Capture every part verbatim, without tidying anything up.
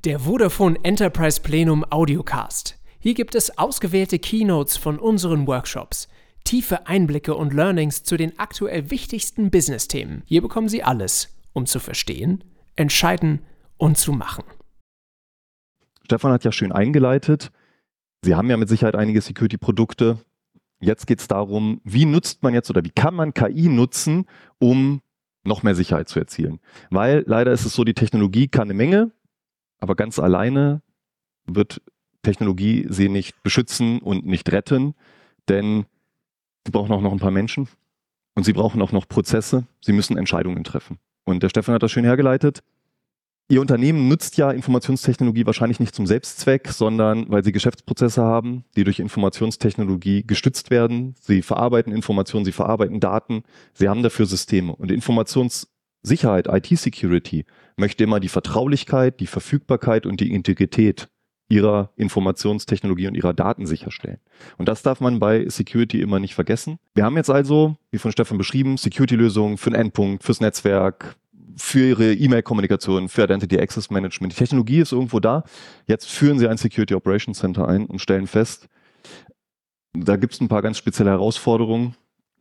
Der Vodafone Enterprise Plenum Audiocast. Hier gibt es ausgewählte Keynotes von unseren Workshops, tiefe Einblicke und Learnings zu den aktuell wichtigsten Business-Themen. Hier bekommen Sie alles, um zu verstehen, entscheiden und zu machen. Stefan hat ja schön eingeleitet. Sie haben ja mit Sicherheit einige Security-Produkte. Jetzt geht es darum, wie nutzt man jetzt oder wie kann man K I nutzen, um noch mehr Sicherheit zu erzielen. Weil leider ist es so, die Technologie kann eine Menge, aber ganz alleine wird Technologie sie nicht beschützen und nicht retten, denn sie brauchen auch noch ein paar Menschen und sie brauchen auch noch Prozesse. Sie müssen Entscheidungen treffen. Und der Stefan hat das schön hergeleitet. Ihr Unternehmen nutzt ja Informationstechnologie wahrscheinlich nicht zum Selbstzweck, sondern weil sie Geschäftsprozesse haben, die durch Informationstechnologie gestützt werden. Sie verarbeiten Informationen, sie verarbeiten Daten, sie haben dafür Systeme. Und Informationssicherheit, I T-Security, möchte immer die Vertraulichkeit, die Verfügbarkeit und die Integrität ihrer Informationstechnologie und ihrer Daten sicherstellen. Und das darf man bei Security immer nicht vergessen. Wir haben jetzt also, wie von Stefan beschrieben, Security-Lösungen für den Endpunkt, fürs Netzwerk, für ihre E-Mail-Kommunikation, für Identity Access Management. Die Technologie ist irgendwo da. Jetzt führen Sie ein Security Operations Center ein und stellen fest, da gibt es ein paar ganz spezielle Herausforderungen.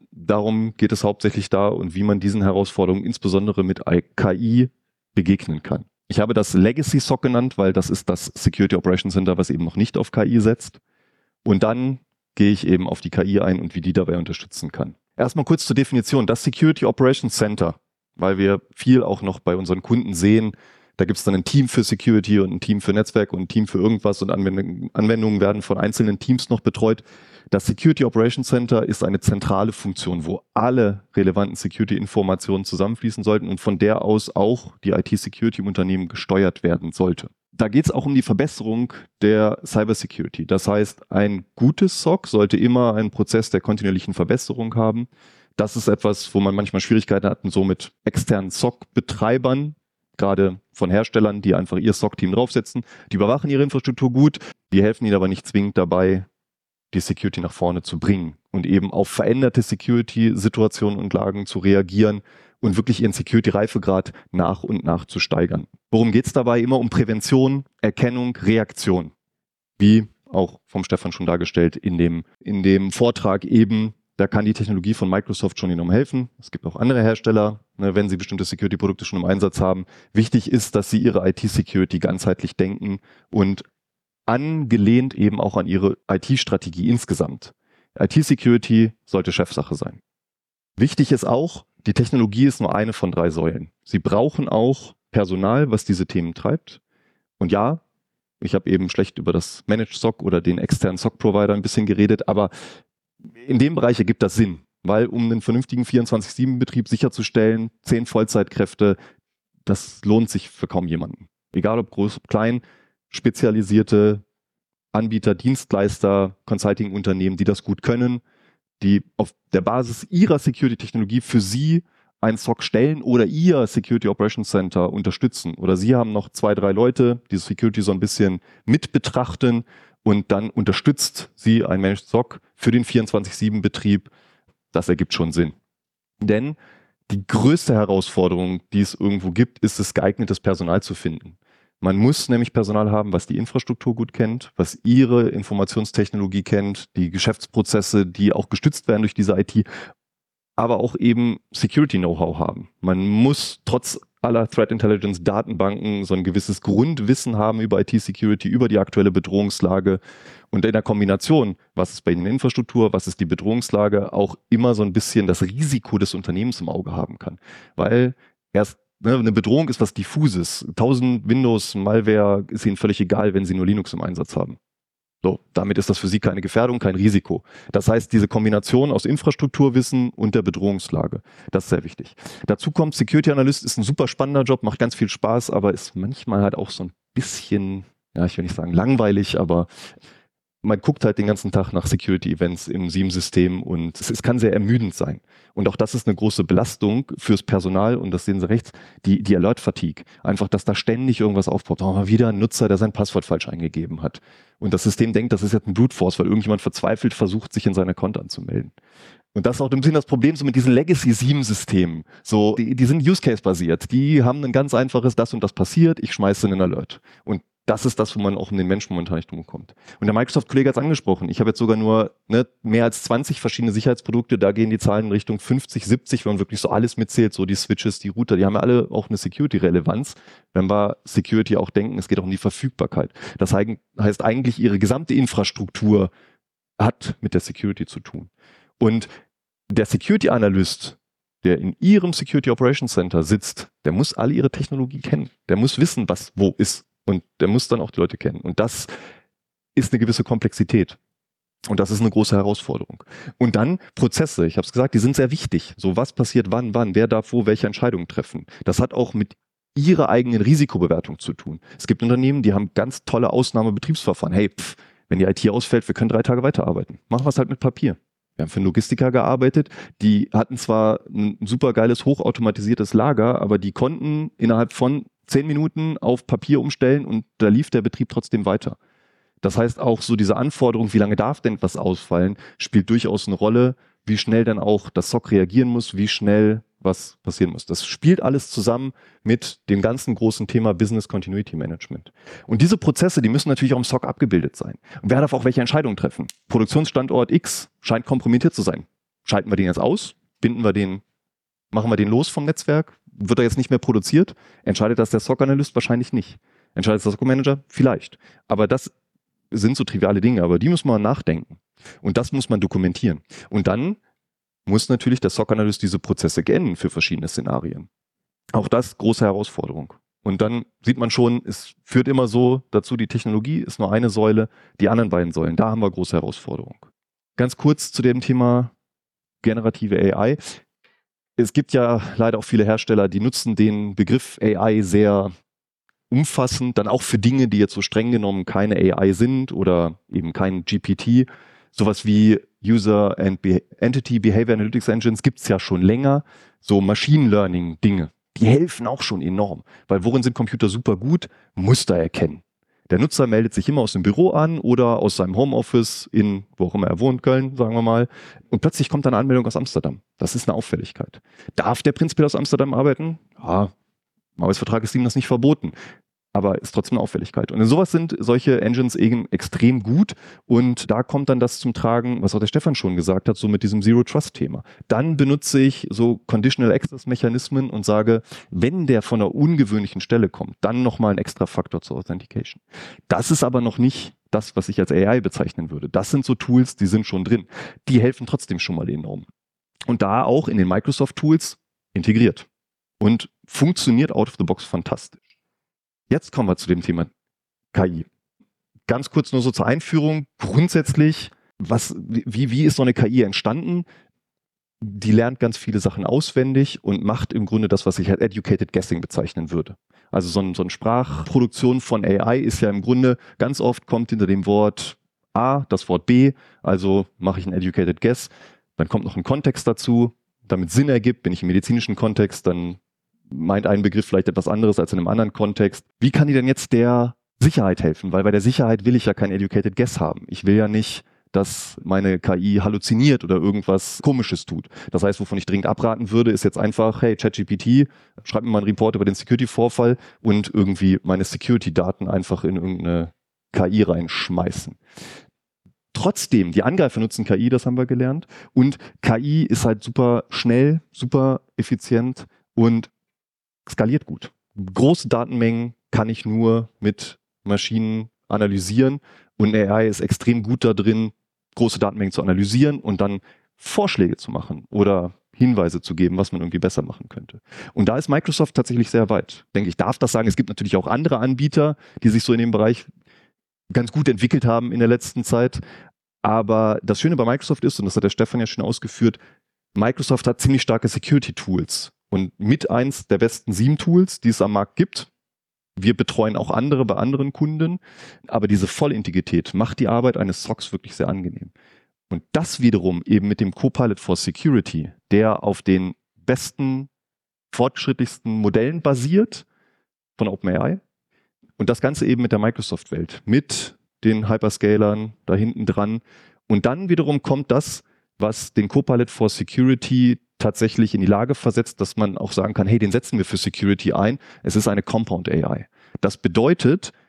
Darum geht es hauptsächlich da und wie man diesen Herausforderungen insbesondere mit K I begegnen kann. Ich habe das Legacy S O C genannt, weil das ist das Security Operations Center, was eben noch nicht auf K I setzt. Und dann gehe ich eben auf die K I ein und wie die dabei unterstützen kann. Erstmal kurz zur Definition. Das Security Operations Center, weil wir viel auch noch bei unseren Kunden sehen, da gibt es dann ein Team für Security und ein Team für Netzwerk und ein Team für irgendwas und Anwendungen werden von einzelnen Teams noch betreut. Das Security Operations Center ist eine zentrale Funktion, wo alle relevanten Security-Informationen zusammenfließen sollten und von der aus auch die I T-Security im Unternehmen gesteuert werden sollte. Da geht es auch um die Verbesserung der Cybersecurity. Das heißt, ein gutes S O C sollte immer einen Prozess der kontinuierlichen Verbesserung haben. Das ist etwas, wo man manchmal Schwierigkeiten hat, so mit externen S O C-Betreibern, gerade von Herstellern, die einfach ihr S O C-Team draufsetzen. Die überwachen ihre Infrastruktur gut, die helfen ihnen aber nicht zwingend dabei, die Security nach vorne zu bringen und eben auf veränderte Security-Situationen und Lagen zu reagieren und wirklich ihren Security-Reifegrad nach und nach zu steigern. Worum geht es dabei? Immer um Prävention, Erkennung, Reaktion. Wie auch vom Stefan schon dargestellt in dem, in dem Vortrag eben. Da kann die Technologie von Microsoft schon enorm helfen. Es gibt auch andere Hersteller, ne, wenn sie bestimmte Security-Produkte schon im Einsatz haben. Wichtig ist, dass sie ihre I T-Security ganzheitlich denken und angelehnt eben auch an ihre I T-Strategie insgesamt. I T-Security sollte Chefsache sein. Wichtig ist auch, die Technologie ist nur eine von drei Säulen. Sie brauchen auch Personal, was diese Themen treibt. Und ja, ich habe eben schlecht über das Managed S O C oder den externen S O C-Provider ein bisschen geredet, aber in dem Bereich ergibt das Sinn, weil um einen vernünftigen vierundzwanzig sieben Betrieb sicherzustellen, zehn Vollzeitkräfte, das lohnt sich für kaum jemanden. Egal ob groß, ob klein, spezialisierte Anbieter, Dienstleister, Consulting-Unternehmen, die das gut können, die auf der Basis ihrer Security-Technologie für Sie ein S O C stellen oder Ihr Security Operations Center unterstützen. Oder Sie haben noch zwei, drei Leute, die Security so ein bisschen mit betrachten und dann unterstützt Sie ein Managed S O C für den vierundzwanzig sieben Betrieb. Das ergibt schon Sinn. Denn die größte Herausforderung, die es irgendwo gibt, ist es, geeignetes Personal zu finden. Man muss nämlich Personal haben, was die Infrastruktur gut kennt, was ihre Informationstechnologie kennt, die Geschäftsprozesse, die auch gestützt werden durch diese I T, aber auch eben Security-Know-how haben. Man muss trotz aller Threat Intelligence Datenbanken so ein gewisses Grundwissen haben über I T-Security, über die aktuelle Bedrohungslage und in der Kombination, was ist bei Ihnen Infrastruktur, was ist die Bedrohungslage, auch immer so ein bisschen das Risiko des Unternehmens im Auge haben kann. Weil erst ne, eine Bedrohung ist was Diffuses. tausend Windows, Malware ist Ihnen völlig egal, wenn Sie nur Linux im Einsatz haben. So, damit ist das für Sie keine Gefährdung, kein Risiko. Das heißt, diese Kombination aus Infrastrukturwissen und der Bedrohungslage, das ist sehr wichtig. Dazu kommt, Security Analyst ist ein super spannender Job, macht ganz viel Spaß, aber ist manchmal halt auch so ein bisschen, ja, ich will nicht sagen langweilig, aber man guckt halt den ganzen Tag nach Security-Events im S I E M-System und es, es kann sehr ermüdend sein. Und auch das ist eine große Belastung fürs Personal und das sehen Sie rechts, die, die Alert-Fatigue. Einfach, dass da ständig irgendwas aufpoppt. Oh, mal wieder ein Nutzer, der sein Passwort falsch eingegeben hat. Und das System denkt, das ist jetzt ein Brute Force, weil irgendjemand verzweifelt versucht, sich in seiner Account anzumelden. Und das ist auch ein bisschen das Problem so mit diesen Legacy-S I E M-Systemen. So, die, die sind Use-Case-basiert. Die haben ein ganz einfaches, das und das passiert, ich schmeiße einen Alert. Und Das ist das, wo man auch um den Menschen momentan nicht drum kommt. Und der Microsoft-Kollege hat es angesprochen. Ich habe jetzt sogar nur ne, mehr als zwanzig verschiedene Sicherheitsprodukte. Da gehen die Zahlen in Richtung fünfzig, siebzig, wenn man wirklich so alles mitzählt. So die Switches, die Router, die haben ja alle auch eine Security-Relevanz. Wenn wir Security auch denken, es geht auch um die Verfügbarkeit. Das heißt eigentlich, ihre gesamte Infrastruktur hat mit der Security zu tun. Und der Security-Analyst, der in ihrem Security Operations Center sitzt, der muss alle ihre Technologie kennen. Der muss wissen, was wo ist. Und der muss dann auch die Leute kennen. Und das ist eine gewisse Komplexität. Und das ist eine große Herausforderung. Und dann Prozesse. Ich habe es gesagt, die sind sehr wichtig. So, was passiert wann, wann, wer darf wo welche Entscheidungen treffen. Das hat auch mit ihrer eigenen Risikobewertung zu tun. Es gibt Unternehmen, die haben ganz tolle Ausnahmebetriebsverfahren. Hey, pff, wenn die I T ausfällt, wir können drei Tage weiterarbeiten. Machen wir es halt mit Papier. Wir haben für einen Logistiker gearbeitet, die hatten zwar ein super geiles, hochautomatisiertes Lager, aber die konnten innerhalb von zehn Minuten auf Papier umstellen und da lief der Betrieb trotzdem weiter. Das heißt auch so diese Anforderung, wie lange darf denn etwas ausfallen, spielt durchaus eine Rolle, wie schnell dann auch das S O C reagieren muss, wie schnell was passieren muss. Das spielt alles zusammen mit dem ganzen großen Thema Business Continuity Management. Und diese Prozesse, die müssen natürlich auch im S O C abgebildet sein. Und wer darf auch welche Entscheidungen treffen? Produktionsstandort X scheint kompromittiert zu sein. Schalten wir den jetzt aus? Binden wir den, machen wir den los vom Netzwerk? Wird er jetzt nicht mehr produziert? Entscheidet das der S O C-Analyst? Wahrscheinlich nicht. Entscheidet das der S O C-Manager? Vielleicht. Aber das sind so triviale Dinge, aber die muss man nachdenken. Und das muss man dokumentieren. Und dann muss natürlich der S O C-Analyst diese Prozesse kennen für verschiedene Szenarien. Auch das große Herausforderung. Und dann sieht man schon, es führt immer so dazu, die Technologie ist nur eine Säule, die anderen beiden Säulen, da haben wir große Herausforderung. Ganz kurz zu dem Thema generative A I. Es gibt ja leider auch viele Hersteller, die nutzen den Begriff A I sehr umfassend, dann auch für Dinge, die jetzt so streng genommen keine A I sind oder eben kein G P T. Sowas wie User and Be- Entity Behavior Analytics Engines gibt es ja schon länger. So Machine Learning Dinge, die helfen auch schon enorm. Weil worin sind Computer super gut? Muster erkennen. Der Nutzer meldet sich immer aus dem Büro an oder aus seinem Homeoffice in, wo auch immer er wohnt, Köln, sagen wir mal. Und plötzlich kommt eine Anmeldung aus Amsterdam. Das ist eine Auffälligkeit. Darf der prinzipiell aus Amsterdam arbeiten? Ja, im Arbeitsvertrag ist ihm das nicht verboten. Aber ist trotzdem eine Auffälligkeit. Und in sowas sind solche Engines eben extrem gut. Und da kommt dann das zum Tragen, was auch der Stefan schon gesagt hat, so mit diesem Zero-Trust-Thema. Dann benutze ich so Conditional Access-Mechanismen und sage, wenn der von einer ungewöhnlichen Stelle kommt, dann nochmal ein extra Faktor zur Authentication. Das ist aber noch nicht das, was ich als A I bezeichnen würde. Das sind so Tools, die sind schon drin. Die helfen trotzdem schon mal enorm. Und da auch in den Microsoft-Tools integriert. Und funktioniert out of the box fantastisch. Jetzt kommen wir zu dem Thema K I. Ganz kurz nur so zur Einführung. Grundsätzlich, was, wie, wie ist so eine K I entstanden? Die lernt ganz viele Sachen auswendig und macht im Grunde das, was ich als Educated Guessing bezeichnen würde. Also so, ein, so eine Sprachproduktion von A I ist ja im Grunde, ganz oft kommt hinter dem Wort A das Wort B, also mache ich ein Educated Guess. Dann kommt noch ein Kontext dazu, damit Sinn ergibt. Bin ich im medizinischen Kontext, dann meint ein Begriff vielleicht etwas anderes als in einem anderen Kontext. Wie kann die denn jetzt der Sicherheit helfen? Weil bei der Sicherheit will ich ja kein Educated Guess haben. Ich will ja nicht, dass meine K I halluziniert oder irgendwas Komisches tut. Das heißt, wovon ich dringend abraten würde, ist jetzt einfach, hey, ChatGPT, schreib mir mal einen Report über den Security-Vorfall und irgendwie meine Security-Daten einfach in irgendeine K I reinschmeißen. Trotzdem, die Angreifer nutzen K I, das haben wir gelernt. Und K I ist halt super schnell, super effizient und skaliert gut. Große Datenmengen kann ich nur mit Maschinen analysieren und A I ist extrem gut da drin, große Datenmengen zu analysieren und dann Vorschläge zu machen oder Hinweise zu geben, was man irgendwie besser machen könnte. Und da ist Microsoft tatsächlich sehr weit. Ich denke, ich darf das sagen. Es gibt natürlich auch andere Anbieter, die sich so in dem Bereich ganz gut entwickelt haben in der letzten Zeit. Aber das Schöne bei Microsoft ist, und das hat der Stefan ja schon ausgeführt, Microsoft hat ziemlich starke Security-Tools. Und mit eins der besten S I E M-Tools, die es am Markt gibt. Wir betreuen auch andere bei anderen Kunden. Aber diese Vollintegrität macht die Arbeit eines S O Cs wirklich sehr angenehm. Und das wiederum eben mit dem Copilot for Security, der auf den besten, fortschrittlichsten Modellen basiert von OpenAI. Und das Ganze eben mit der Microsoft-Welt, mit den Hyperscalern da hinten dran. Und dann wiederum kommt das, was den Copilot for Security tatsächlich in die Lage versetzt, dass man auch sagen kann, hey, den setzen wir für Security ein. Es ist eine Compound A I. Das bedeutet,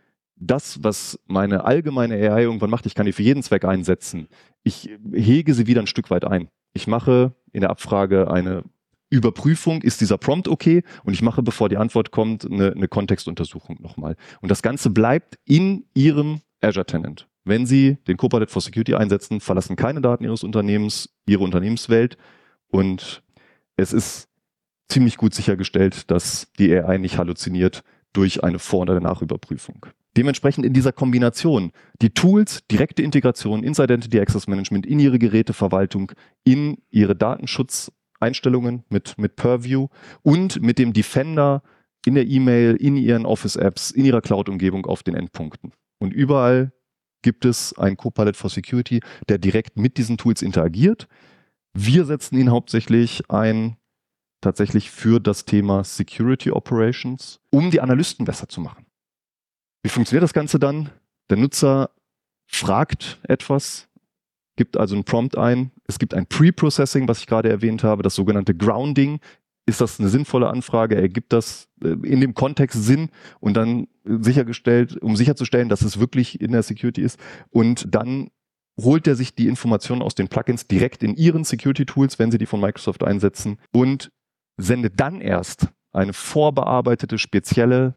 das, was meine allgemeine A I irgendwann macht, ich kann die für jeden Zweck einsetzen. Ich hege sie wieder ein Stück weit ein. Ich mache in der Abfrage eine Überprüfung, ist dieser Prompt okay? Und ich mache, bevor die Antwort kommt, eine, eine Kontextuntersuchung nochmal. Und das Ganze bleibt in Ihrem Azure Tenant. Wenn Sie den Copilot for Security einsetzen, verlassen keine Daten Ihres Unternehmens, Ihre Unternehmenswelt. Und es ist ziemlich gut sichergestellt, dass die A I nicht halluziniert durch eine Vor- oder Nachüberprüfung. Dementsprechend in dieser Kombination die Tools, direkte Integration ins Identity Access Management, in Ihre Geräteverwaltung, in Ihre Datenschutzeinstellungen mit, mit Purview und mit dem Defender in der E-Mail, in Ihren Office-Apps, in Ihrer Cloud-Umgebung auf den Endpunkten. Und überall gibt es einen Copilot for Security, der direkt mit diesen Tools interagiert. Wir setzen ihn hauptsächlich ein tatsächlich für das Thema Security Operations, um die Analysten besser zu machen. Wie funktioniert das Ganze dann? Der Nutzer fragt etwas, gibt also einen Prompt ein. Es gibt ein Pre-Processing, was ich gerade erwähnt habe, das sogenannte Grounding. Ist das eine sinnvolle Anfrage? Ergibt das in dem Kontext Sinn? Und dann sichergestellt, um sicherzustellen, dass es wirklich in der Security ist. Und dann holt er sich die Informationen aus den Plugins direkt in Ihren Security-Tools, wenn Sie die von Microsoft einsetzen, und sendet dann erst eine vorbearbeitete, spezielle,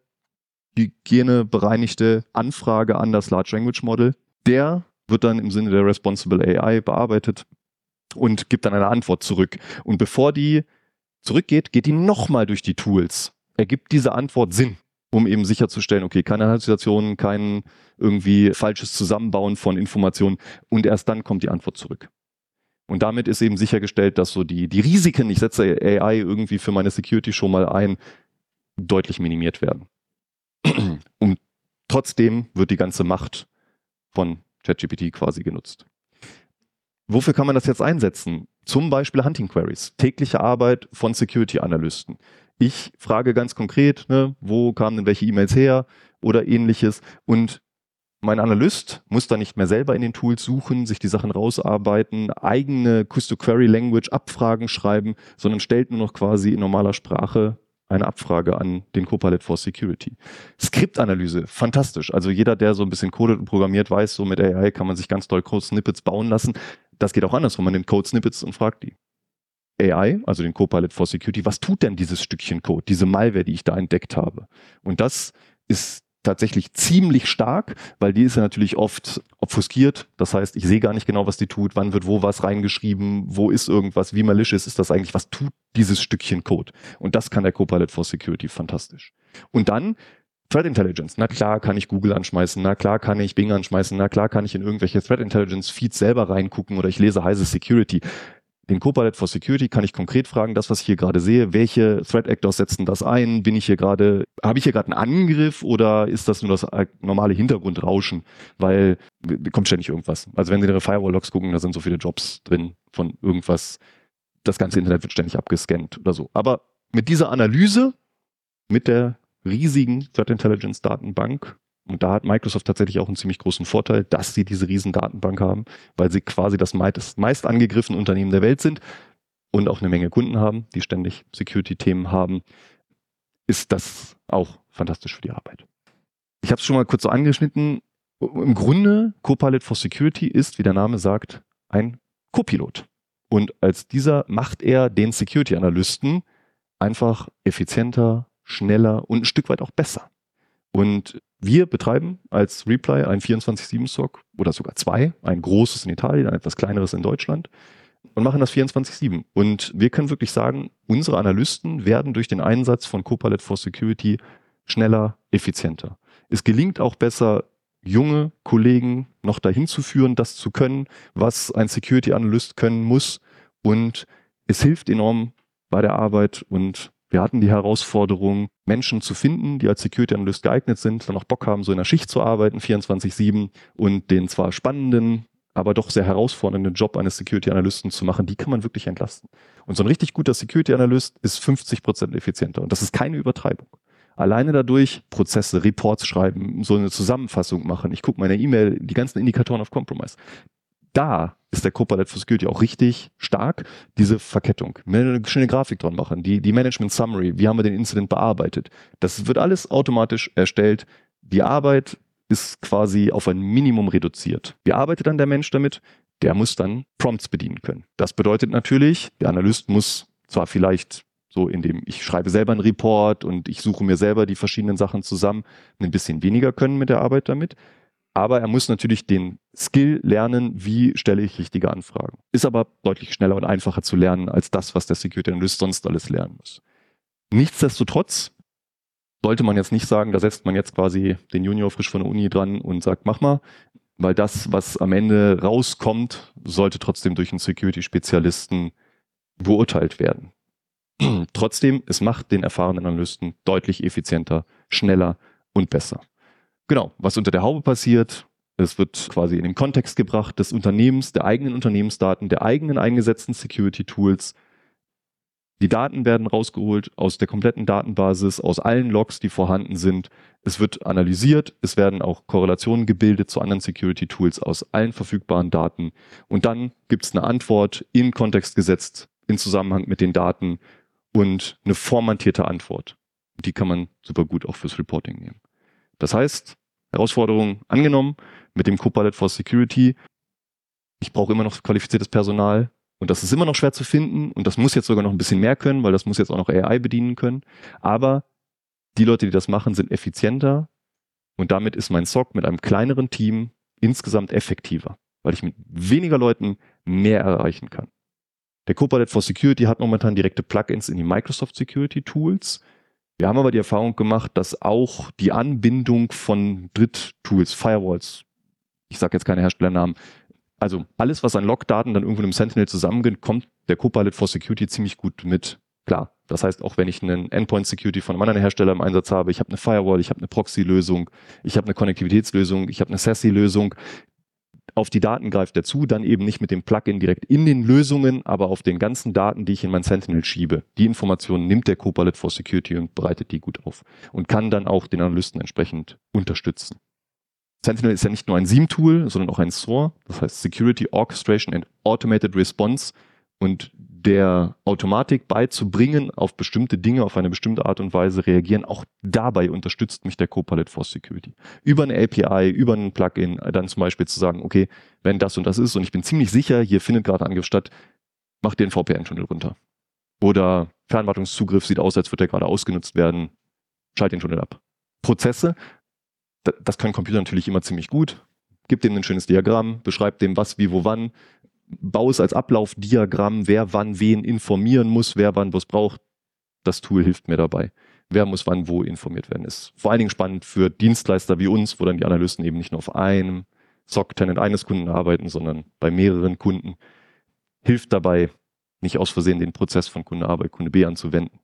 hygienebereinigte Anfrage an das Large Language Model. Der wird dann im Sinne der Responsible A I bearbeitet und gibt dann eine Antwort zurück. Und bevor die zurückgeht, geht die nochmal durch die Tools. Ergibt diese Antwort Sinn, um eben sicherzustellen, okay, keine Halluzinationen, kein irgendwie falsches Zusammenbauen von Informationen, und erst dann kommt die Antwort zurück. Und damit ist eben sichergestellt, dass so die, die Risiken, ich setze A I irgendwie für meine Security schon mal ein, deutlich minimiert werden. Und trotzdem wird die ganze Macht von ChatGPT quasi genutzt. Wofür kann man das jetzt einsetzen? Zum Beispiel Hunting Queries, tägliche Arbeit von Security-Analysten. Ich frage ganz konkret, ne, wo kamen denn welche E-Mails her oder ähnliches, und mein Analyst muss da nicht mehr selber in den Tools suchen, sich die Sachen rausarbeiten, eigene Query-Language Abfragen schreiben, sondern stellt nur noch quasi in normaler Sprache eine Abfrage an den Copilot for Security. Skriptanalyse, fantastisch. Also jeder, der so ein bisschen codet und programmiert, weiß, so mit A I kann man sich ganz toll Code-Snippets bauen lassen. Das geht auch andersrum. Man nimmt Code-Snippets und fragt die A I, also den Copilot for Security, was tut denn dieses Stückchen Code, diese Malware, die ich da entdeckt habe? Und das ist tatsächlich ziemlich stark, weil die ist ja natürlich oft obfuskiert. Das heißt, ich sehe gar nicht genau, was die tut, wann wird wo was reingeschrieben, wo ist irgendwas, wie malicious ist das eigentlich, was tut dieses Stückchen Code? Und das kann der Copilot for Security fantastisch. Und dann Threat Intelligence. Na klar kann ich Google anschmeißen, na klar kann ich Bing anschmeißen, na klar kann ich in irgendwelche Threat Intelligence Feeds selber reingucken oder ich lese heiße Security. Den Copilot for Security kann ich konkret fragen, das, was ich hier gerade sehe, welche Threat Actors setzen das ein? Bin ich hier gerade, habe ich hier gerade einen Angriff oder ist das nur das normale Hintergrundrauschen? Weil kommt ständig irgendwas. Also wenn Sie in Ihre Firewall-Logs gucken, da sind so viele Jobs drin von irgendwas. Das ganze Internet wird ständig abgescannt oder so. Aber mit dieser Analyse, mit der riesigen Threat Intelligence Datenbank, und da hat Microsoft tatsächlich auch einen ziemlich großen Vorteil, dass sie diese riesen Datenbank haben, weil sie quasi das meist, meist angegriffene Unternehmen der Welt sind und auch eine Menge Kunden haben, die ständig Security-Themen haben, ist das auch fantastisch für die Arbeit. Ich habe es schon mal kurz so angeschnitten. Im Grunde, Copilot for Security ist, wie der Name sagt, ein Copilot. Und als dieser macht er den Security-Analysten einfach effizienter, schneller und ein Stück weit auch besser. Und wir betreiben als Reply ein vierundzwanzig sieben S O C oder sogar zwei, ein großes in Italien, ein etwas kleineres in Deutschland, und machen das vierundzwanzig sieben. Und wir können wirklich sagen, unsere Analysten werden durch den Einsatz von Copilot for Security schneller, effizienter. Es gelingt auch besser, junge Kollegen noch dahin zu führen, das zu können, was ein Security-Analyst können muss. Und es hilft enorm bei der Arbeit, und wir hatten die Herausforderung, Menschen zu finden, die als Security-Analyst geeignet sind, dann auch Bock haben, so in der Schicht zu arbeiten, vierundzwanzig sieben, und den zwar spannenden, aber doch sehr herausfordernden Job eines Security-Analysten zu machen, die kann man wirklich entlasten. Und so ein richtig guter Security-Analyst ist fünfzig Prozent effizienter, und das ist keine Übertreibung. Alleine dadurch Prozesse, Reports schreiben, so eine Zusammenfassung machen, ich gucke meine E-Mail, die ganzen Indikatoren of Compromise. Da ist der Copilot for Security auch richtig stark, diese Verkettung. Eine schöne Grafik dran machen, die, die Management Summary, wie haben wir den Incident bearbeitet. Das wird alles automatisch erstellt. Die Arbeit ist quasi auf ein Minimum reduziert. Wie arbeitet dann der Mensch damit? Der muss dann Prompts bedienen können. Das bedeutet natürlich, der Analyst muss zwar vielleicht so in dem, ich schreibe selber einen Report und ich suche mir selber die verschiedenen Sachen zusammen, ein bisschen weniger können mit der Arbeit damit. Aber er muss natürlich den Skill lernen, wie stelle ich richtige Anfragen. Ist aber deutlich schneller und einfacher zu lernen, als das, was der Security Analyst sonst alles lernen muss. Nichtsdestotrotz sollte man jetzt nicht sagen, da setzt man jetzt quasi den Junior frisch von der Uni dran und sagt, mach mal, weil das, was am Ende rauskommt, sollte trotzdem durch einen Security-Spezialisten beurteilt werden. Trotzdem, es macht den erfahrenen Analysten deutlich effizienter, schneller und besser. Genau, was unter der Haube passiert, es wird quasi in den Kontext gebracht des Unternehmens, der eigenen Unternehmensdaten, der eigenen eingesetzten Security-Tools. Die Daten werden rausgeholt aus der kompletten Datenbasis, aus allen Logs, die vorhanden sind. Es wird analysiert, es werden auch Korrelationen gebildet zu anderen Security-Tools aus allen verfügbaren Daten. Und dann gibt es eine Antwort in Kontext gesetzt, in Zusammenhang mit den Daten und eine vormontierte Antwort. Die kann man super gut auch fürs Reporting nehmen. Das heißt, Herausforderung angenommen mit dem Copilot for Security. Ich brauche immer noch qualifiziertes Personal. Und das ist immer noch schwer zu finden und das muss jetzt sogar noch ein bisschen mehr können, weil das muss jetzt auch noch A I bedienen können. Aber die Leute, die das machen, sind effizienter und damit ist mein S O C mit einem kleineren Team insgesamt effektiver, weil ich mit weniger Leuten mehr erreichen kann. Der Copilot for Security hat momentan direkte Plugins in die Microsoft Security Tools. Wir haben aber die Erfahrung gemacht, dass auch die Anbindung von Dritttools, Firewalls, ich sage jetzt keine Herstellernamen, also alles, was an Logdaten dann irgendwo im Sentinel zusammengeht, kommt der Copilot for Security ziemlich gut mit klar. Das heißt, auch wenn ich einen Endpoint Security von einem anderen Hersteller im Einsatz habe, ich habe eine Firewall, ich habe eine Proxy-Lösung, ich habe eine Konnektivitätslösung, ich habe eine S A S I-Lösung, auf die Daten greift er zu, dann eben nicht mit dem Plugin direkt in den Lösungen, aber auf den ganzen Daten, die ich in mein Sentinel schiebe. Die Informationen nimmt der Copilot for Security und bereitet die gut auf und kann dann auch den Analysten entsprechend unterstützen. Sentinel ist ja nicht nur ein S I E M-Tool, sondern auch ein S O A, das heißt Security Orchestration and Automated Response. Und der Automatik beizubringen, auf bestimmte Dinge, auf eine bestimmte Art und Weise reagieren, auch dabei unterstützt mich der Copilot for Security. Über eine A P I, über ein Plugin, dann zum Beispiel zu sagen, okay, wenn das und das ist und ich bin ziemlich sicher, hier findet gerade Angriff statt, mach dir einen V P N-Tunnel runter. Oder Fernwartungszugriff sieht aus, als würde der gerade ausgenutzt werden, schalt den Tunnel ab. Prozesse, das können Computer natürlich immer ziemlich gut. Gib dem ein schönes Diagramm, beschreib dem was, wie, wo, wann. Bau es als Ablaufdiagramm, wer wann wen informieren muss, wer wann was braucht. Das Tool hilft mir dabei. Wer muss wann wo informiert werden. Ist vor allen Dingen spannend für Dienstleister wie uns, wo dann die Analysten eben nicht nur auf einem S O C-Tenant eines Kunden arbeiten, sondern bei mehreren Kunden. Hilft dabei, nicht aus Versehen den Prozess von Kunde A bei Kunde B anzuwenden.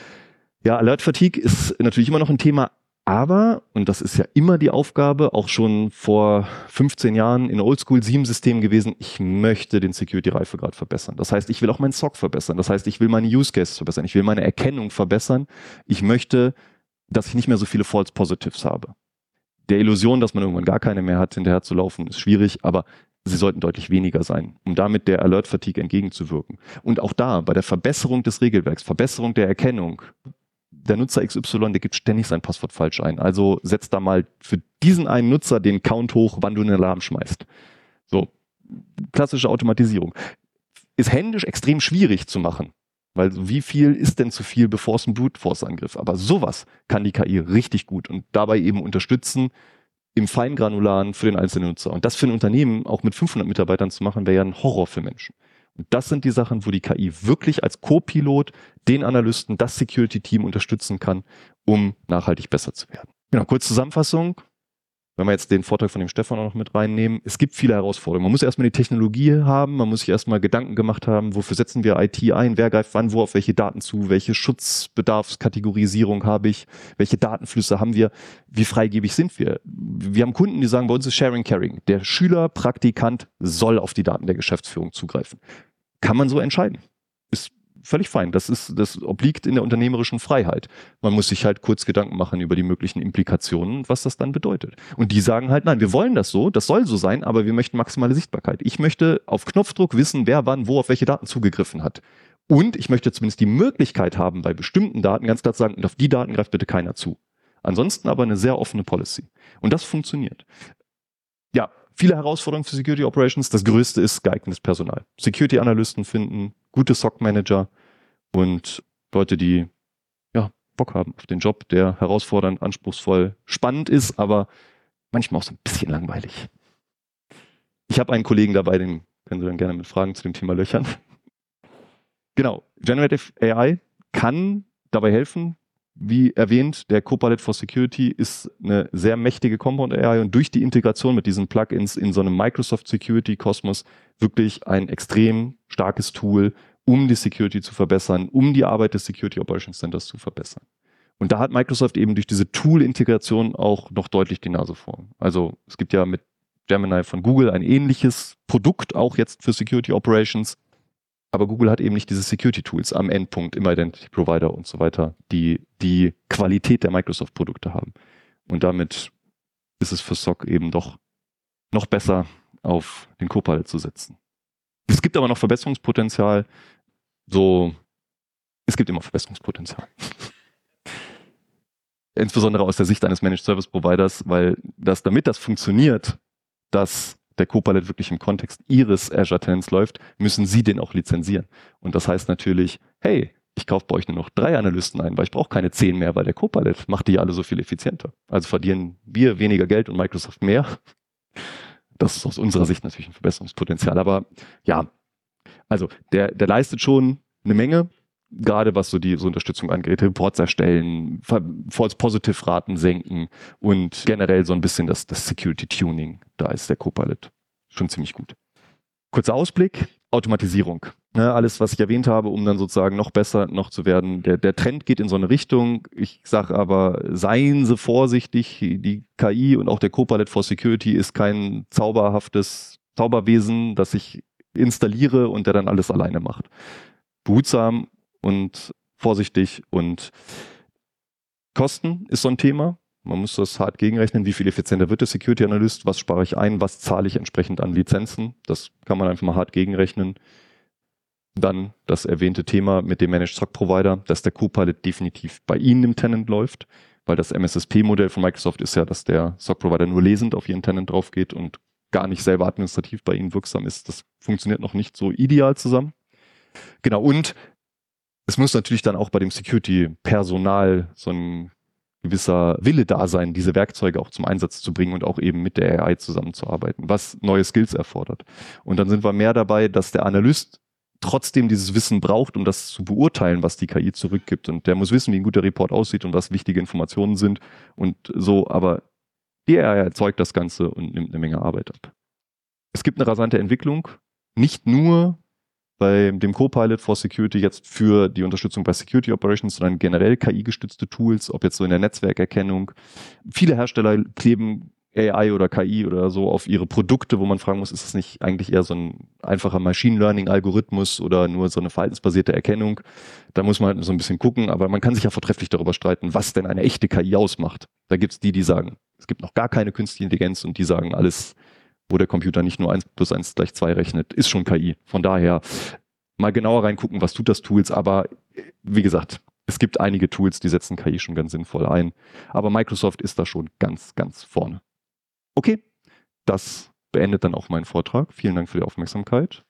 Ja, Alert Fatigue ist natürlich immer noch ein Thema. Aber, und das ist ja immer die Aufgabe, auch schon vor fünfzehn Jahren in Oldschool S I E M-Systemen gewesen, ich möchte den Security-Reifegrad verbessern. Das heißt, ich will auch meinen S O C verbessern. Das heißt, ich will meine Use Cases verbessern. Ich will meine Erkennung verbessern. Ich möchte, dass ich nicht mehr so viele False Positives habe. Der Illusion, dass man irgendwann gar keine mehr hat, hinterher zu laufen, ist schwierig, aber sie sollten deutlich weniger sein, um damit der Alert-Fatigue entgegenzuwirken. Und auch da, bei der Verbesserung des Regelwerks, Verbesserung der Erkennung, der Nutzer X Y, der gibt ständig sein Passwort falsch ein. Also setz da mal für diesen einen Nutzer den Count hoch, wann du einen Alarm schmeißt. So, klassische Automatisierung. Ist händisch extrem schwierig zu machen. Weil wie viel ist denn zu viel, bevor es ein Brute Force Angriff? Aber sowas kann die K I richtig gut und dabei eben unterstützen im Feingranularen für den einzelnen Nutzer. Und das für ein Unternehmen auch mit fünfhundert Mitarbeitern zu machen, wäre ja ein Horror für Menschen. Und das sind die Sachen, wo die K I wirklich als Co-Pilot den Analysten, das Security-Team unterstützen kann, um nachhaltig besser zu werden. Genau, kurz Zusammenfassung. Wenn wir jetzt den Vortrag von dem Stefan auch noch mit reinnehmen, es gibt viele Herausforderungen. Man muss erstmal die Technologie haben, man muss sich erstmal Gedanken gemacht haben, wofür setzen wir I T ein, wer greift wann, wo, auf welche Daten zu, welche Schutzbedarfskategorisierung habe ich, welche Datenflüsse haben wir, wie freigebig sind wir. Wir haben Kunden, die sagen, bei uns ist Sharing Caring. Der Schüler, Praktikant soll auf die Daten der Geschäftsführung zugreifen. Kann man so entscheiden. Ist völlig fein. Das ist, das obliegt in der unternehmerischen Freiheit. Man muss sich halt kurz Gedanken machen über die möglichen Implikationen, was das dann bedeutet. Und die sagen halt, nein, wir wollen das so, das soll so sein, aber wir möchten maximale Sichtbarkeit. Ich möchte auf Knopfdruck wissen, wer wann, wo, auf welche Daten zugegriffen hat. Und ich möchte zumindest die Möglichkeit haben, bei bestimmten Daten ganz klar zu sagen, und auf die Daten greift bitte keiner zu. Ansonsten aber eine sehr offene Policy. Und das funktioniert. Ja, viele Herausforderungen für Security Operations. Das größte ist geeignetes Personal. Security-Analysten finden, gute S O C-Manager und Leute, die ja, Bock haben auf den Job, der herausfordernd, anspruchsvoll, spannend ist, aber manchmal auch so ein bisschen langweilig. Ich habe einen Kollegen dabei, den können Sie dann gerne mit Fragen zu dem Thema löchern. Genau, Generative A I kann dabei helfen. Wie erwähnt, der Copilot for Security ist eine sehr mächtige Compound A I und durch die Integration mit diesen Plugins in so einem Microsoft Security Kosmos wirklich ein extrem starkes Tool, um die Security zu verbessern, um die Arbeit des Security Operations Centers zu verbessern. Und da hat Microsoft eben durch diese Tool-Integration auch noch deutlich die Nase vorn. Also es gibt ja mit Gemini von Google ein ähnliches Produkt, auch jetzt für Security Operations. Aber Google hat eben nicht diese Security-Tools am Endpunkt, im Identity-Provider und so weiter, die die Qualität der Microsoft-Produkte haben. Und damit ist es für S O C eben doch noch besser, auf den Copilot zu setzen. Es gibt aber noch Verbesserungspotenzial. So, es gibt immer Verbesserungspotenzial. Insbesondere aus der Sicht eines Managed Service Providers, weil das, damit das funktioniert, dass der Copilot wirklich im Kontext Ihres Azure Tenants läuft, müssen Sie den auch lizenzieren. Und das heißt natürlich, hey, ich kaufe bei euch nur noch drei Analysten ein, weil ich brauche keine zehn mehr, weil der Copilot macht die alle so viel effizienter. Also verdienen wir weniger Geld und Microsoft mehr. Das ist aus unserer Sicht natürlich ein Verbesserungspotenzial. Aber ja, also der, der leistet schon eine Menge, gerade was so die so Unterstützung angeht, Reports erstellen, False-Positive-Raten senken und generell so ein bisschen das, das Security-Tuning. Da ist der Copilot schon ziemlich gut. Kurzer Ausblick, Automatisierung. Ne, alles, was ich erwähnt habe, um dann sozusagen noch besser noch zu werden. Der, der Trend geht in so eine Richtung. Ich sage aber, seien Sie vorsichtig. Die K I und auch der Copilot for Security ist kein zauberhaftes Zauberwesen, das ich installiere und der dann alles alleine macht. Behutsam und vorsichtig und Kosten ist so ein Thema. Man muss das hart gegenrechnen, wie viel effizienter wird der Security Analyst, was spare ich ein, was zahle ich entsprechend an Lizenzen. Das kann man einfach mal hart gegenrechnen. Dann das erwähnte Thema mit dem Managed S O C Provider, dass der Copilot definitiv bei Ihnen im Tenant läuft, weil das M S S P-Modell von Microsoft ist ja, dass der S O C Provider nur lesend auf Ihren Tenant drauf geht und gar nicht selber administrativ bei Ihnen wirksam ist. Das funktioniert noch nicht so ideal zusammen. Genau, und es muss natürlich dann auch bei dem Security-Personal so ein gewisser Wille da sein, diese Werkzeuge auch zum Einsatz zu bringen und auch eben mit der A I zusammenzuarbeiten, was neue Skills erfordert. Und dann sind wir mehr dabei, dass der Analyst trotzdem dieses Wissen braucht, um das zu beurteilen, was die K I zurückgibt. Und der muss wissen, wie ein guter Report aussieht und was wichtige Informationen sind und so, aber die A I erzeugt das Ganze und nimmt eine Menge Arbeit ab. Es gibt eine rasante Entwicklung, nicht nur bei dem Copilot for Security jetzt für die Unterstützung bei Security Operations, sondern generell K I-gestützte Tools, ob jetzt so in der Netzwerkerkennung. Viele Hersteller kleben A I oder K I oder so auf ihre Produkte, wo man fragen muss, ist das nicht eigentlich eher so ein einfacher Machine Learning-Algorithmus oder nur so eine verhaltensbasierte Erkennung? Da muss man halt so ein bisschen gucken, aber man kann sich ja vortrefflich darüber streiten, was denn eine echte K I ausmacht. Da gibt es die, die sagen, es gibt noch gar keine künstliche Intelligenz und die sagen, alles, wo der Computer nicht nur eins plus eins gleich zwei rechnet, ist schon K I. Von daher mal genauer reingucken, was tut das Tools, aber wie gesagt, es gibt einige Tools, die setzen K I schon ganz sinnvoll ein, aber Microsoft ist da schon ganz, ganz vorne. Okay, das beendet dann auch meinen Vortrag. Vielen Dank für die Aufmerksamkeit.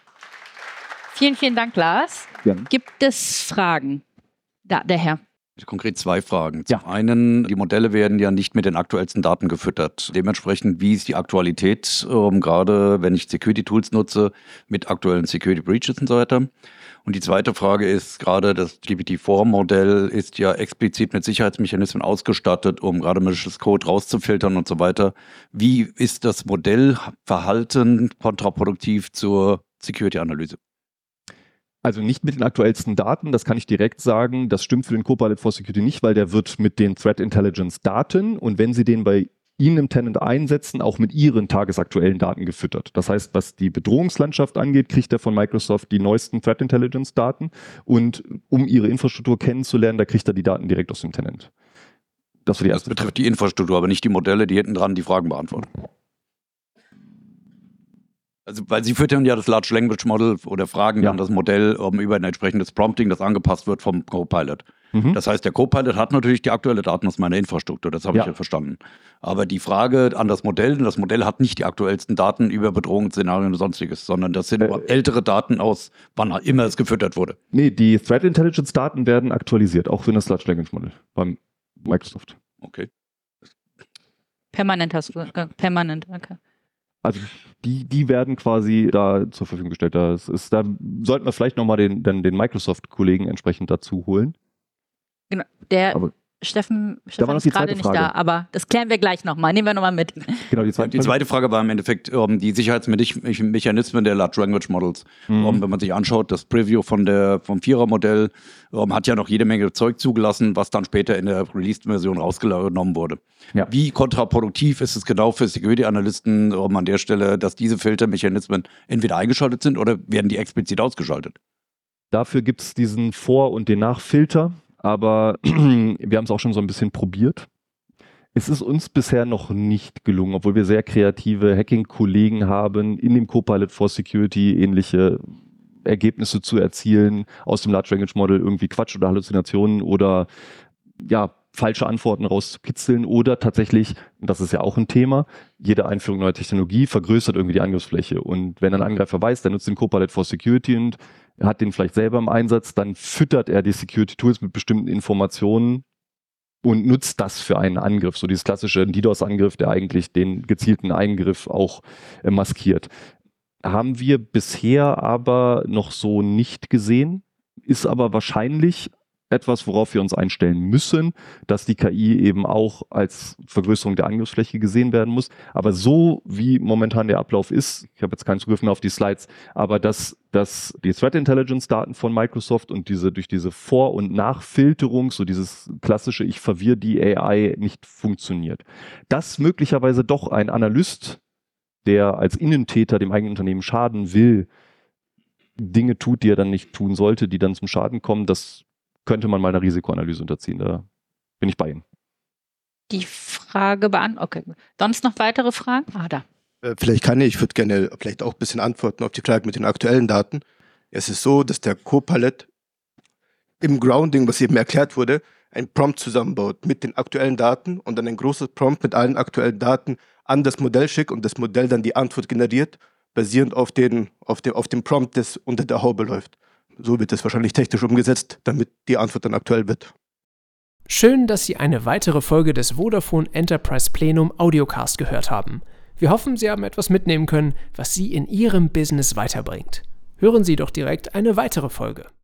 Vielen, vielen Dank, Lars. Gerne. Gibt es Fragen? Da, der Herr. Konkret zwei Fragen. Zum ja. einen, die Modelle werden ja nicht mit den aktuellsten Daten gefüttert. Dementsprechend, wie ist die Aktualität, ähm, gerade wenn ich Security-Tools nutze, mit aktuellen Security-Breaches und so weiter? Und die zweite Frage ist, gerade das G P T vier Modell ist ja explizit mit Sicherheitsmechanismen ausgestattet, um gerade malicious Code rauszufiltern und so weiter. Wie ist das Modellverhalten kontraproduktiv zur Security-Analyse? Also nicht mit den aktuellsten Daten, das kann ich direkt sagen. Das stimmt für den Copilot for Security nicht, weil der wird mit den Threat Intelligence Daten und wenn Sie den bei Ihnen im Tenant einsetzen, auch mit Ihren tagesaktuellen Daten gefüttert. Das heißt, was die Bedrohungslandschaft angeht, kriegt er von Microsoft die neuesten Threat Intelligence Daten und um Ihre Infrastruktur kennenzulernen, da kriegt er die Daten direkt aus dem Tenant. Das, die das betrifft die Infrastruktur, aber nicht die Modelle, die hinten dran die Fragen beantworten. Also, weil Sie füttern ja das Large Language Model oder fragen ja. dann das Modell um, über ein entsprechendes Prompting, das angepasst wird vom Copilot. Mhm. Das heißt, der Copilot hat natürlich die aktuelle Daten aus meiner Infrastruktur, das habe ja. ich ja verstanden. Aber die Frage an das Modell, das Modell hat nicht die aktuellsten Daten über Bedrohungsszenarien und sonstiges, sondern das sind äh, ältere Daten aus, wann immer es gefüttert wurde. Nee, die Threat Intelligence Daten werden aktualisiert, auch für das Large Language Model beim Microsoft. Okay. Permanent hast du, äh, permanent, okay. Also die, die werden quasi da zur Verfügung gestellt. Das ist, da sollten wir vielleicht nochmal den, den, den Microsoft-Kollegen entsprechend dazu holen. Genau, der aber Steffen, Steffen ist gerade nicht da, aber das klären wir gleich nochmal. Nehmen wir nochmal mit. Genau, die zweite, die zweite Frage war im Endeffekt um, die Sicherheitsmechanismen der Large Language Models. Mhm. Um, wenn man sich anschaut, das Preview von der, vom Vierer-Modell um, hat ja noch jede Menge Zeug zugelassen, was dann später in der Released-Version rausgenommen wurde. Ja. Wie kontraproduktiv ist es genau für Security-Analysten um, an der Stelle, dass diese Filtermechanismen entweder eingeschaltet sind oder werden die explizit ausgeschaltet? Dafür gibt es diesen Vor- und den Nachfilter. Aber wir haben es auch schon so ein bisschen probiert. Es ist uns bisher noch nicht gelungen, obwohl wir sehr kreative Hacking-Kollegen haben, in dem Copilot for Security ähnliche Ergebnisse zu erzielen, aus dem Large Language Model irgendwie Quatsch oder Halluzinationen oder ja, falsche Antworten rauszukitzeln oder tatsächlich, das ist ja auch ein Thema, jede Einführung neuer Technologie vergrößert irgendwie die Angriffsfläche. Und wenn ein Angreifer weiß, der nutzt den Copilot for Security und hat den vielleicht selber im Einsatz, dann füttert er die Security-Tools mit bestimmten Informationen und nutzt das für einen Angriff. So dieses klassische DDoS-Angriff, der eigentlich den gezielten Eingriff auch äh, maskiert. Haben wir bisher aber noch so nicht gesehen, ist aber wahrscheinlich etwas, worauf wir uns einstellen müssen, dass die K I eben auch als Vergrößerung der Angriffsfläche gesehen werden muss. Aber so wie momentan der Ablauf ist, ich habe jetzt keinen Zugriff mehr auf die Slides, aber dass, dass die Threat Intelligence Daten von Microsoft und diese durch diese Vor- und Nachfilterung, so dieses klassische ich verwirre die A I, nicht funktioniert. Dass möglicherweise doch ein Analyst, der als Innentäter dem eigenen Unternehmen schaden will, Dinge tut, die er dann nicht tun sollte, die dann zum Schaden kommen, das könnte man mal einer Risikoanalyse unterziehen. Da bin ich bei Ihnen. Die Frage beantworten. Okay. Sonst noch weitere Fragen? Ah, da. Äh, vielleicht kann ich, ich würde gerne vielleicht auch ein bisschen antworten auf die Frage mit den aktuellen Daten. Es ist so, dass der Copilot im Grounding, was eben erklärt wurde, ein Prompt zusammenbaut mit den aktuellen Daten und dann ein großes Prompt mit allen aktuellen Daten an das Modell schickt und das Modell dann die Antwort generiert, basierend auf, den, auf, dem, auf dem Prompt, das unter der Haube läuft. So wird es wahrscheinlich technisch umgesetzt, damit die Antwort dann aktuell wird. Schön, dass Sie eine weitere Folge des Vodafone Enterprise Plenum Audiocast gehört haben. Wir hoffen, Sie haben etwas mitnehmen können, was Sie in Ihrem Business weiterbringt. Hören Sie doch direkt eine weitere Folge.